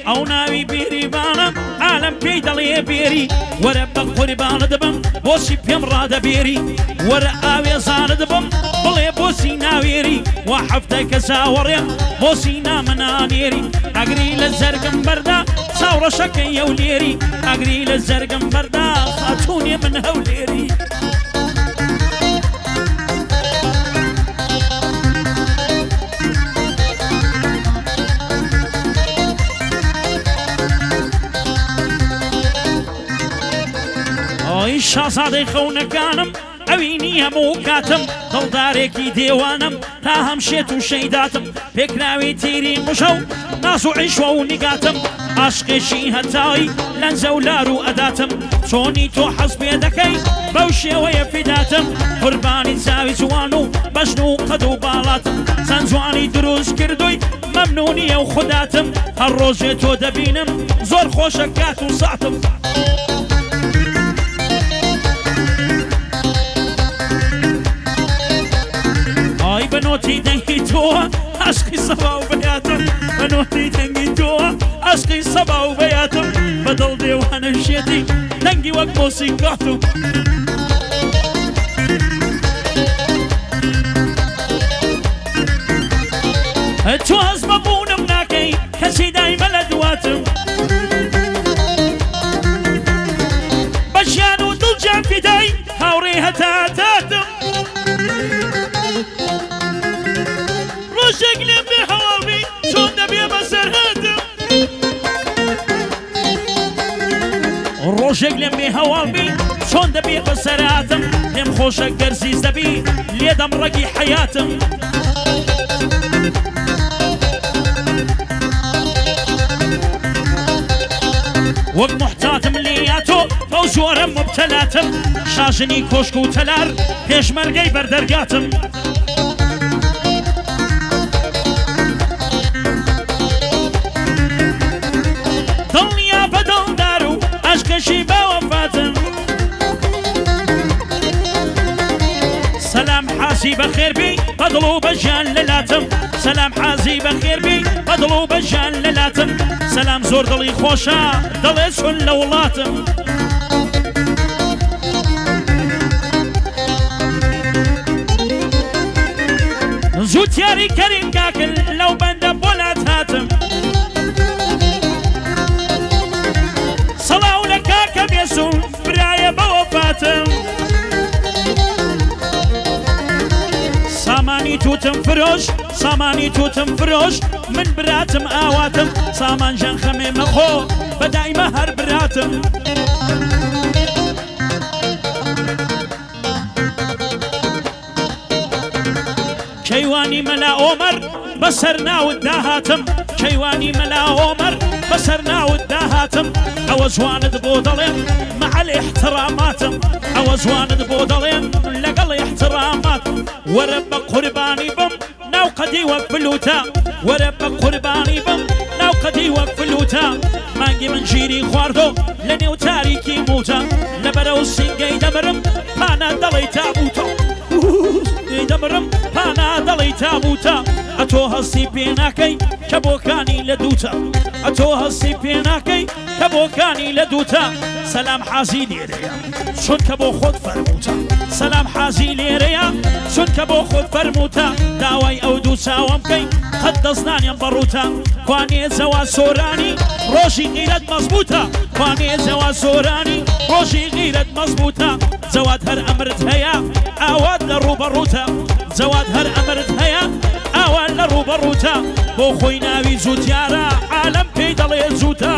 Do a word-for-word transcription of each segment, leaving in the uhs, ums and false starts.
ئەو ناوی بیریبانە عالم پێی دەڵێ بێری وەرە بە قوربانە دەبم بۆچی پێم ڕادەبێری وەرە ئاوێزانە دەبم بڵێ بۆچی ناوێری وا هەفتە کە چاوەڕێم بۆچی نامەنانێری ئەگری لە زەرگم بەردا چاوڕەشەکەی هەولێری ئەگری لە زەرگم بەردا خاتوونێ من هەولێری ئەی شازادەی خەونەکانم ئەوینی هەموو کاتم دڵدارێکی دێوانم تا هەم شێت و شەیداتم پێکراوی تیری مشە و ناز و عیشوە و نیگاتم عاشقێکی هەتاوی لەنجە و لار و ئەداتم چۆنی تۆ حەز پێ دەکەی بەو شێوەیە فیداتم قوربانی چاوی جوان و بەژن و قەد و باڵاتم چەند جوانی دروست کردووی مەمنونیە و خوداتم هەر ڕۆژێ تۆ دەبینم زۆر خۆشە کات و ساتم ئای بەنۆتی دەنگی تۆوە عاشقی سەبا و بەیاتم بەنۆتی دەنگی تۆوە عاشقی سەبا و بەیاتم بەدڵ دێوانە شێتی دەنگی وەک مۆسیقاتم تۆ هەز بەبوونم ناکەی کەسی دایمە لە دواتم بە ژیان و دڵجان فیدای هاوڕێ هەتا تاتم ڕۆژێک لێم بێ هەواڵبی چۆن دەبێ بەسەر هاتم ڕۆژێک لێم بێ هەواڵبی چۆن دەبێ بەسەر هاتم لێم خۆشە گەرزیز دەبی لێدەم ڕەگی حەیاتم وەک محتاتم لێیاتۆ بەو زۆرە مبتەلاتم شاژنی کۆشک و تەلار پێشمەرگەی بەردەرگاتم دڵنیا بەدڵدار و ئەشکەشی بەوەفاتم سەلام حازی بەخێربی بەدڵ و بەژیان لەلاتم سەلام حازی بەخێربی بەدڵ و بەژیان لەلاتم سەلام زۆر دڵی خۆشە دەڵێ چۆن لە وڵاتم زوو تیاری کەریم کاکل لەو بەندە بۆلات هاتم سەڵاو لە کاکە بێسوو برایە بەوەفاتم سامانی توتم فرۆش سامانی توتم فرۆش من براتم ئاواتم سامان ژەن خەمێ مەخۆ بەدایمە هەر براتم کەیوانی مەلا ئۆمەر بەسەر ناوت داهاتم کەیوانی مەلا ئۆمەر بەسەر ناوت داهاتم ئەوە جوانت بۆ دەڵێم مەعەل ئیحتراماتم ئەوە جوانت بۆ دەڵێم لەگەڵ ئیحتراماتم وەرە بە قوربانی بم ناو قەدی وەک فلوتە وەرە بە قوربانی بم ناو قەدی وەک فلوتە مانگی من ژیری خواردۆ لە نێو تاریکی موتە لەبەرەو سینگەی دەمرم پانە دەڵی تابوتە دەمرم پانا دەڵی تابوتە ئەتۆ هەستی پێ ناکەی کە بۆکانی لە دووتە ئەتۆ هەستی پێ ناکەی کە بۆکانی لە دووتە سەلام حازی لێرەیە چونکە بۆ خۆت فەرموتە سەلام حازی لێرەیە چونکە بۆ خۆت فەرموتە داوای ئەو دوو چاوەم بکەی قەت دەستانیان بەڕوتە کوانێ جەوا سۆرانی ڕۆژی غیرەت مەزبوتە کوانێ جەوا سۆرانی ڕۆژی غیرەت مەزبوتە جەواد هەر ئەمرت هەیە ئاوات لە ڕوبەڕوتە جەواد هەر ئەمرت هەیە ئاوان لە ڕوبەڕوتە بۆ خۆی ناوی جووتیارە عالەم پێی دەڵێ جووتە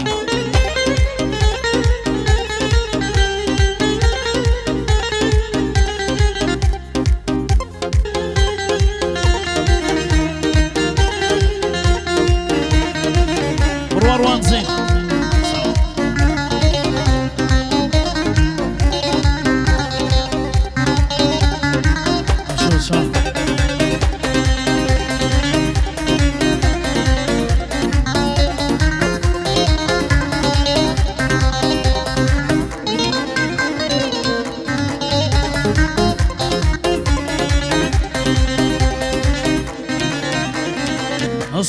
بڕواڕوانزین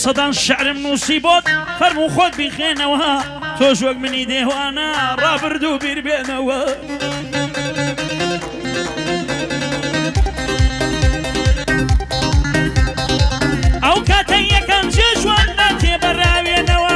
سەدان شعرم نووسی بۆت فەرموو خۆت بیخێنەوە تۆ ژوەک منی دێوانە ڕابردوو بیر بێنەوە ئەو کاتە یەکەم جێژوان ناتێبەراوێنەوە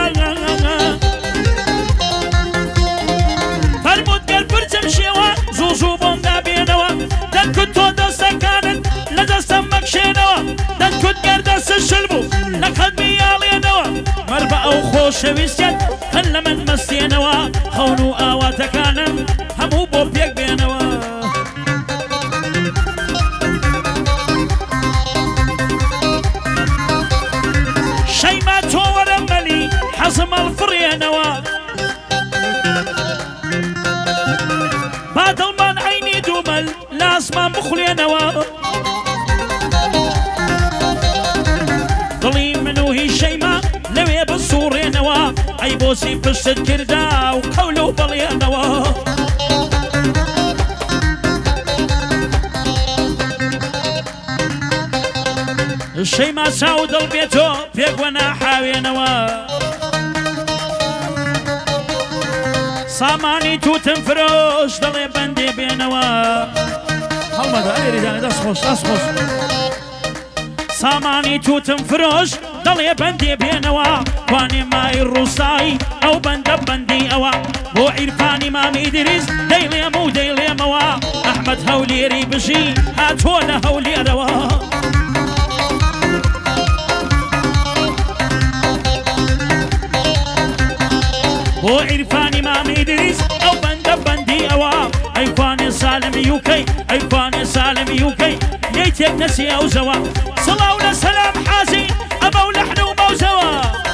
فەرمووت گەر پرچم شێوە زوو زوو بۆم دابێنەوە دەنکوت تۆ دەستەکانت لە دەستەم مەکشێنەوە دەنکوت گەر دەستە شل بوو لە قەدمی یاڵێنەوە مەر بە ئەو خۆشەویستیت هەن لە من مەستێنەوە خەون و ئاواتەکانم هەموو بۆ پێک بێنەوە شەیما تۆ وەرە مەلی حەزم هەڵفڕێنەوە با دڵمان عەینی دوومەل لە ئاسمان بخولێنەوە دڵی من و هی شەیما لەوێ بسوڕێنەوە ئەی بۆچی پشتت کردا و قەول و بەڵێنەوە شەیما چاو دڵ بێتۆ پێک وە ناحاوێنەوە سامانی تووتم فرۆش دەڵێ بەندێ بێنەوە هەڵمەدا ئێریدانە دەست خۆش دەست خۆش سامانی تووتم فرۆش دەڵێ بەندێ بێنەوە توانێ مای ڕووسایی ئەو بەندە بەندی ئەوە بۆ عیرفانی مامی دریز دەیڵێم و دەیڵێمەوە ئەحمەد هەولێری بژی هاتۆ لە هەولێرەوە بۆ عیرفانی مامی دریز ئەو بەندە بەندی ئەوە ئەیکوانێ سالمی یوکەی ئەیکوانێ سالمی یوکەی لێی تێک نەسی ئەو زەوە سەڵاو لە سەلام حازی ئەمە و لەحن و مەوزەوە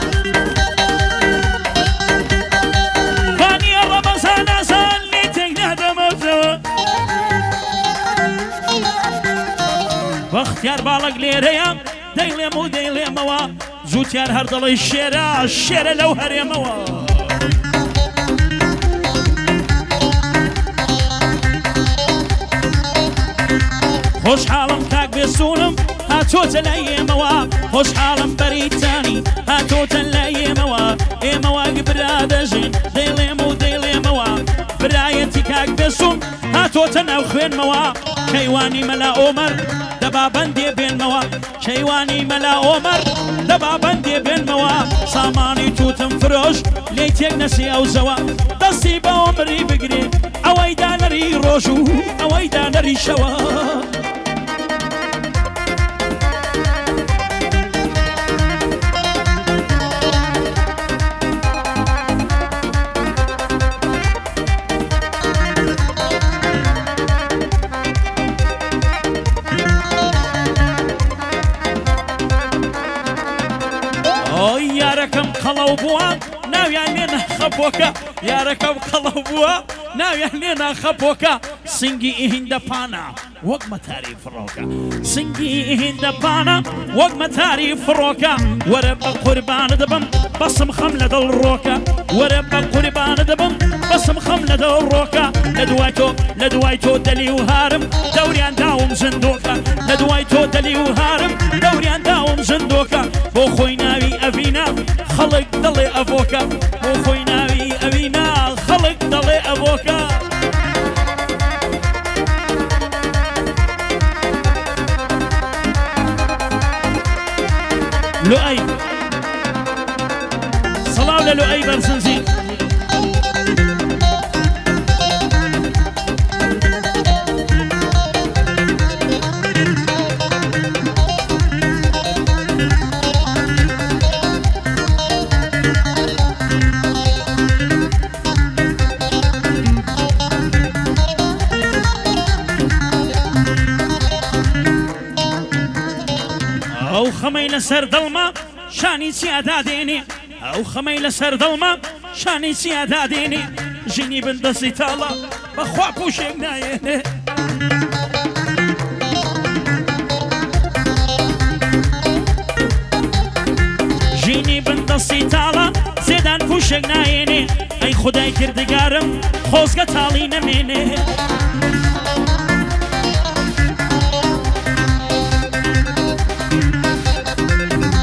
فانیە ڕەمەزان ئاسان لێی تێک نەدە مەوزەوە بەختیار باڵک لێرەیە دەیڵێم و دەیڵێمەوە زووتیار هەر دەڵی شێرە شێرە لەو هەرێمەوە خۆشحاڵم کاک بێسوونم هاتۆتە لای ئێمەوە خۆشحاڵم بەریتانی هاتۆتە لای ئێمەوە ئێمەوە برا دەژین دەیڵێم و دەیڵێمەوە برایەتی کاک بێسوون هاتۆتە ناو خوێنمەوە کەیوانی مەلا ئۆمەر دەبا بەندێ بێنمەوە کەیوانی مەلا ئۆمەر دەبا بەندێ بێنمەوە سامانی تووتم فرۆش لێی تێک نەسی ئەو زەوە دەستی بە ئۆمری بگرێ ئەوەی دانەری ڕۆژ و ئەوەی دانەری شەوە یارەکەم قەڵەو بووە ناویان لێ ناخەپۆکە یارەکەم قەڵەو بووە ناویان لێ ناخەپۆکە سنگی هیندەپانە وەک مەتاری فڕۆکە سنگی هیندەپانە وەک مەتاری فڕۆکە وەرە بە قوربانە دەبم بەسم خەم لە دڵ ڕۆکە وەرە بە قوربانە دەبم بەسم خەم لە دڵ ڕۆکە لە دوای تۆ لە دوای تۆ دەلی و هارم دەوریان داوم زندۆکە لە دوای تۆ دەلی و هارم دەوریان داوم زندۆکە بۆ خۆی ناوی ئەڤینا خەڵک دەڵێ ئەڤۆکە بۆ خۆی ناوی ئەڤینا خەڵک دەڵێ ئەڤۆکە لؤي صلاة للؤي برسنزي ئەو خەمەی لەسەر دڵمە شانی چیادا دێنێ ئەو خەمەی لەسەر دڵمە شانی چیادا دێنێ ژینی بندەسی تاڵە بەخوا پوشێک نایێنێ ژینی بندەسی تاڵە زێدان پوشێک نایێنێ ئەی خودای کردگارم خۆزگە تاڵی نەمێنێ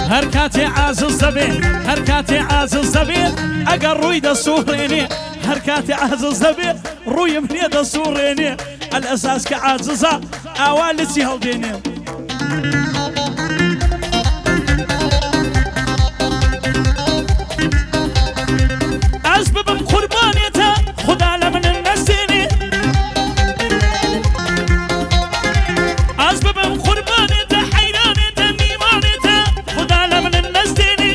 هەر کاتێ عازز دەبێ هەر کاتێ عازز دەبێ ئەگەر ڕووی دەسوڕێنێ هەر کاتێ عازز دەبێ ڕوویم لێ دەسوڕێنێ ئەلئەساس کە عاززە ئاوا لچی هەڵدێنێ ئەس ببم قوربانێتە خودا لە من نەستێنێ ئەس ببم قوربانێتە حەیرانێتە میوانێتە خودا لە من نەستێنێ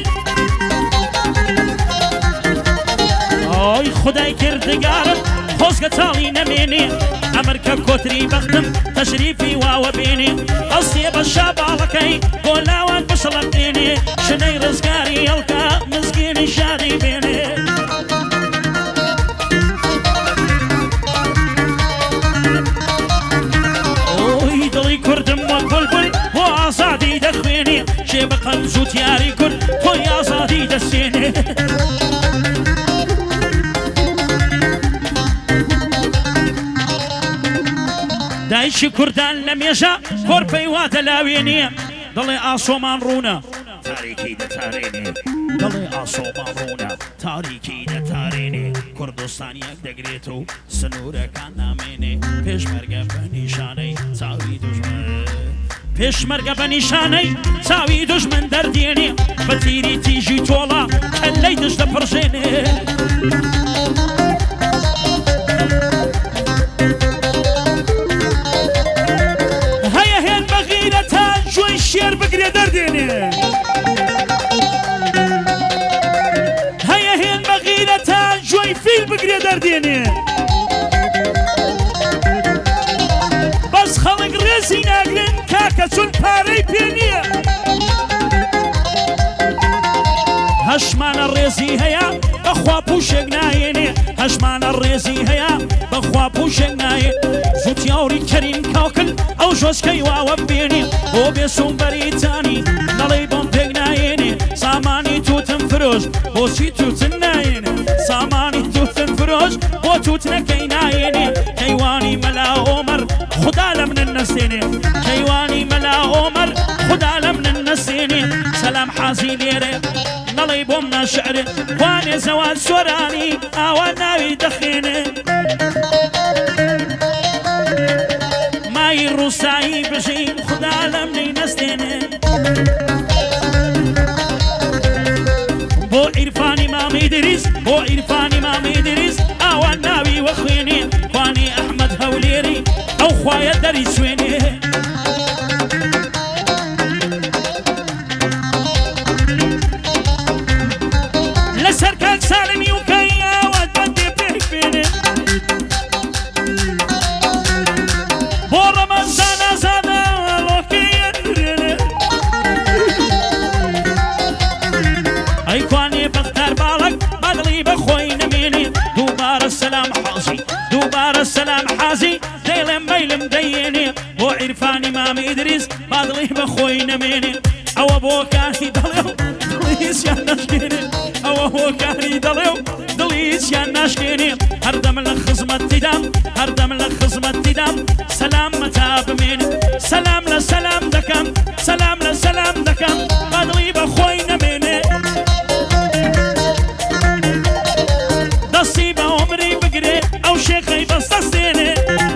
ئۆی خودای کردگارم خۆزگە چاڵی نەمێنێ ئەمرکە کۆتری بەختم تەشریفی واوە بێنێ ئەستێ بە شاباڵەکەی بۆ لاوان بشڵەقێنێ شنەی ڕزگاری هەڵکە مزگێنی شادی بێنێ ئۆی دڵی کوردم وەک بولبول بۆ ئازادی دەخوێنێ شێ بە قەمز و تیاری کورد تۆی ئازادی دەستێنێ دایشی کوردان لە مێژە کۆرپەی وا دەلاوێنێ دڵێ ئاسۆمان ڕوونە تاریکی دەتارێنێ دڵێ ئاسۆمان ڕوونە تاریکی دەتارێنێ کوردستانیەک دەگرێت و سنوورەکان نامێنێ پێشمەرگە بە نیشانەی چاوی دوژمن پێشمەرگە بە نیشانەی چاوی دوژمن دەردێنێ بە تیری تیژی تۆڵە کەلەی دژ دەپڕژێنێ شێر بگرێ دەردێنێ هەیە هێن بە غیرەتان جۆی فیل بگرێ دەردێنێ بەس خەڵک ڕێزی ناگرن کاکە چون پارەی پێ نییە هەشمانە ڕێزی هەیە بەخوا پوشێک نایێنێ هەشمانە ڕێزی هەیە بەخوا پوشێک نایێ زوتیاوری کەریم کاکل ئەو ژۆسکەی واوە بێنێ بۆ بێسوم بەریتانی دەڵێ بۆم پێک نایێنێ سامانی تووتم فرۆش بۆچی تووتن نایێنێ سامانی تووتن فرۆش بۆ تووتنەکەی نایێنێ کەیوانی مەلا ئۆمەر خودا لە منن نەستێنێ کەیوانی مەلا ئۆمەر خودا لە منن نەستێنێ سەلام حازی لێرێ نەڵێ بۆم ناشعرێ وانێ زەوان سۆرانی ئاوا ناوی دەخێنێ مای ڕووسایی بژین خودا لە منی نەستێنێ بۆ عیرفانی مامی دریس بۆ عیرفانی مامی دریس ئاوا ناوی وەخوێنێ خوانی ئەحمەد هەولێری ئەو خوایە دەری سوێنێ لەسەر کاک ساڵمی و کەی ئاوات بەندێ پێک بێنێ بۆ ڕەمەزان ئازادە ڵۆکەیە درێنێ ئەی کوانێ بەختار باڵک بەدڵی بەخۆی نەمێنێ دووبارە سەلام حازی دووبارە سەلام حازی دەیڵێم مەیلم دەیێنێ بۆ عیرفانی مامی ئیدریس بەدڵی بەخۆی نەمێنێ ئەوە بۆ کانی دەڵێ و دڵیسیان نەشکێنێ ئەوە بۆ کانی دەڵێ و دڵیسیان ناشکێنێ هەردەم لە خزمەتیدام هەردەم لە خزمەتیدام سەلام مەتا بمێنێ سەلام لە سەلام دەکەم سەلام لە سەلام دەکەم بەدڵی بەخۆی نەمێنێ دەستی بە عومری بگرێ ئەو شێخەی بەستەستێنێ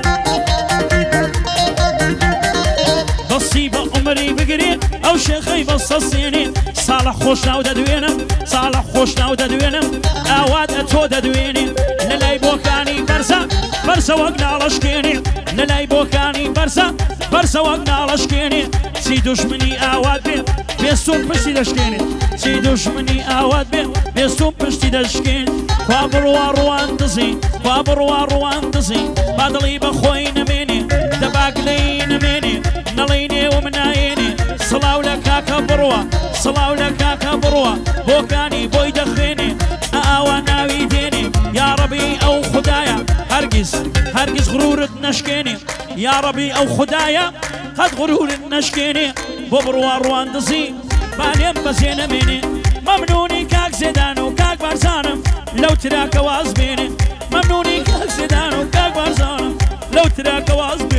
دەستی بە عومری بگرێ ئەو شێخەی بەستەستێنێ ساڵە خۆش ناو دەدوێنم ساڵە خۆش ناو دەدوێنم ئاوات ئەتۆ دەدوێنێ لەلای بۆکانی بەرزە بەرزە وەک ناڵەشکێنێ لەلای بۆکانی بەرزە بەرزە وەک ناڵەشکێنێ چی دوژمنی ئاوات بێ بێستون پشتی دەشکێنێ چی دوژمنی ئاوات بێ بێستون پشتی دەشکێن خوا بڕوا ڕوان دزین خوا بڕوا ڕوان دزین بەدڵی بەخۆی نەمێنێ دەباگلەی نەمێنێ نەڵێی نێوە منایێنێ سڵاو لە کاکە بڕوە سڵاو لە کاکە بڕوە بۆکانی بۆی دەخوێنێ ئاوا ناوی دێنێ یا ڕەبی ئەو خودایە هەرگیز هەرگیز غرورت نەشکێنێ یا ڕەبی ئەو خودایە قەت غرورت نەشکێنێ بۆ بڕوا ڕوان دزی بالێم بەزێ نەمێنێ مەمنونی کاک زێدان و کاک بارزانم لەو تراکە واز بێنێ مەمنونی کاک زێدان و کاک بارزانم لەو تراکە واز بێنێ